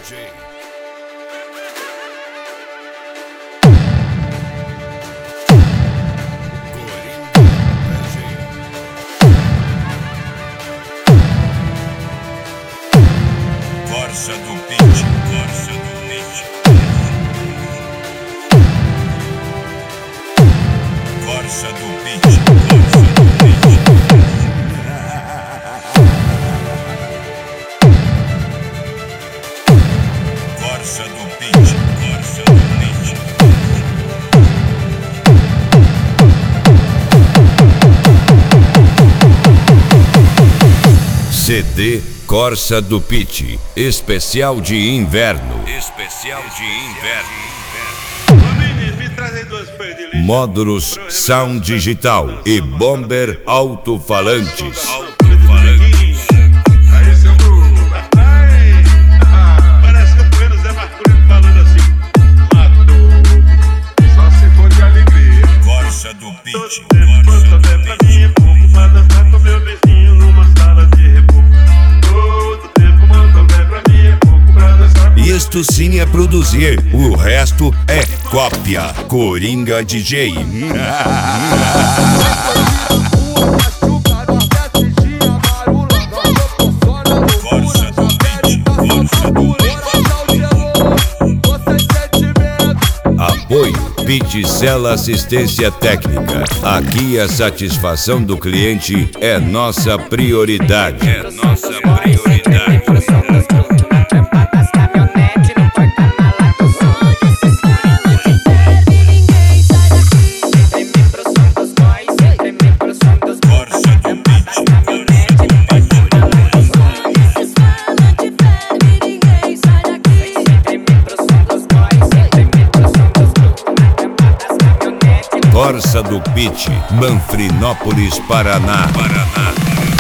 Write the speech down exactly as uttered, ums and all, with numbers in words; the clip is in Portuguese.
Corsa do Pitty, Corsa do Pitty. Corsa do Pitty, Corsa do Pitty. Corsa do Pitty, Corsa do Pitty. C D Corsa do Pitty, especial de inverno. Especial de inverno. Módulos Sound Digital e Bomber Alto-Falantes. Aí, seu Bruno, ai, parece que eu tô vendo o Zé Marcolino falando assim: matou, só se for de alegria. Corsa do Pitty, Todo tempo Corsa quando do houver pra Pitty. mim é pouco pra dançar com meu vizinho numa sala de reboco. Todo tempo quando houver pra mim é pouco pra dançar. Isto sim é produzir, o resto é cópia. Coringa D J. Corsa do Pitty, Corsa do Pitty. Apoio Pitticela Assistência Técnica. Aqui a satisfação do cliente é nossa prioridade. É nossa prioridade. Corsa do Pitty, Manfrinópolis, Paraná. Paraná.